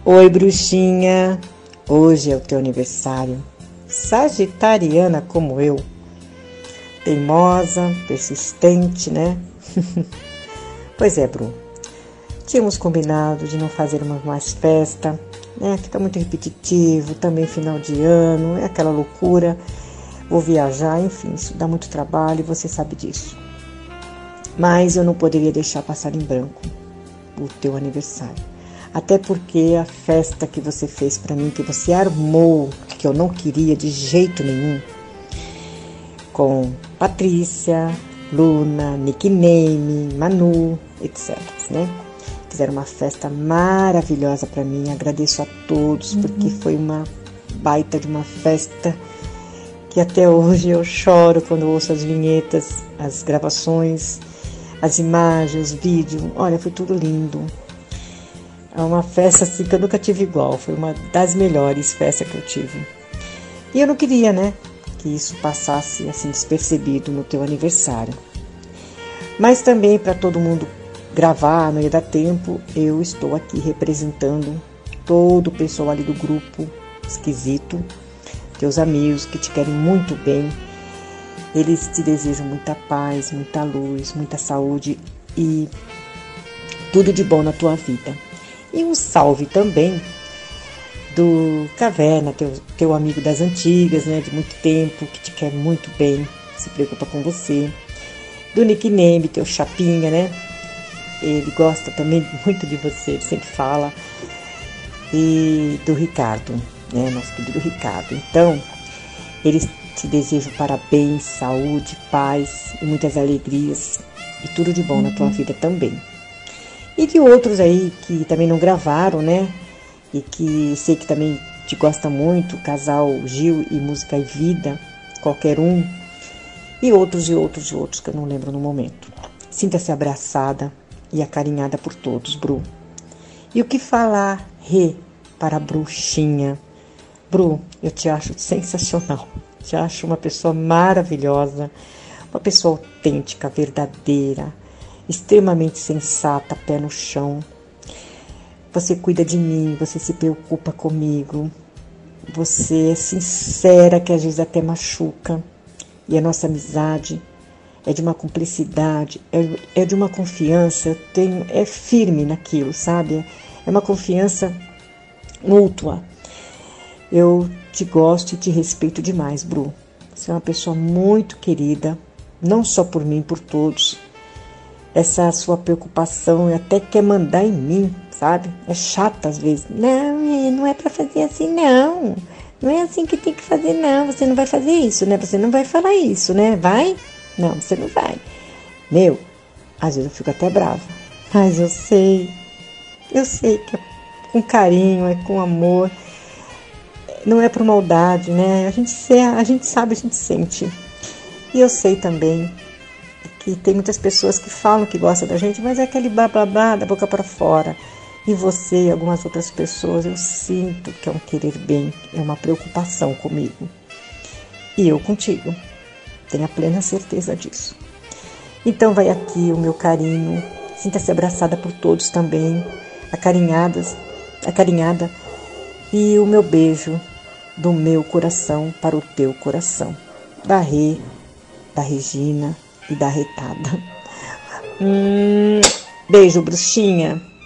Oi, bruxinha! Hoje é o teu aniversário. Sagitariana como eu. Teimosa, persistente, né? Pois é, Bru. Tínhamos combinado de não fazer mais festa, né? Fica muito repetitivo, também final de ano, é aquela loucura. Vou viajar, enfim, isso dá muito trabalho e você sabe disso. Mas eu não poderia deixar passar em branco o teu aniversário. Até porque a festa que você fez pra mim, que você armou, que eu não queria de jeito nenhum, com Patrícia, Luna, Nickname, Manu, etc, né? Fizeram uma festa maravilhosa pra mim, agradeço a todos, porque foi uma baita de uma festa que até hoje eu choro quando ouço as vinhetas, as gravações, as imagens, os vídeos. Olha, foi tudo lindo. É uma festa assim que eu nunca tive igual, foi uma das melhores festas que eu tive. E eu não queria, né, que isso passasse assim despercebido no teu aniversário. Mas também para todo mundo gravar, não ia dar tempo, eu estou aqui representando todo o pessoal ali do grupo esquisito, teus amigos que te querem muito bem. Eles te desejam muita paz, muita luz, muita saúde e tudo de bom na tua vida. E um salve também do Caverna, teu amigo das antigas, né, de muito tempo, que te quer muito bem, se preocupa com você. Do Nickname, teu chapinha, né? Ele gosta também muito de você, ele sempre fala. E do Ricardo, né, nosso querido Ricardo. Então, eles te desejam parabéns, saúde, paz e muitas alegrias e tudo de bom na tua vida também. E de outros aí que também não gravaram, né? E que sei que também te gosta muito, o casal Gil e Música e Vida, qualquer um. E outros que eu não lembro no momento. Sinta-se abraçada e acarinhada por todos, Bru. E o que falar, para a bruxinha? Bru, eu te acho sensacional. Te acho uma pessoa maravilhosa, uma pessoa autêntica, verdadeira, extremamente sensata, pé no chão. Você cuida de mim, você se preocupa comigo, você é sincera, que às vezes até machuca. E a nossa amizade é de uma cumplicidade, é de uma confiança, é firme naquilo, sabe? É uma confiança mútua. Eu te gosto e te respeito demais, Bru. Você é uma pessoa muito querida, não só por mim, por todos. Essa sua preocupação até quer mandar em mim, sabe? É chata às vezes. Não é pra fazer assim, não. Não é assim que tem que fazer, não. Você não vai fazer isso, né? Você não vai falar isso, né? Vai? Não, você não vai. Meu, às vezes eu fico até brava. Mas eu sei que é com carinho, é com amor. Não é por maldade, né? A gente sabe, a gente sente. E eu sei também que tem muitas pessoas que falam que gostam da gente, mas é aquele blá blá blá da boca para fora. E você e algumas outras pessoas, eu sinto que é um querer bem, é uma preocupação comigo. E eu contigo. Tenha plena certeza disso. Então vai aqui o meu carinho. Sinta-se abraçada por todos também, acarinhada. E o meu beijo do meu coração para o teu coração. Da Rê, da Regina e da Retada. Beijo, bruxinha.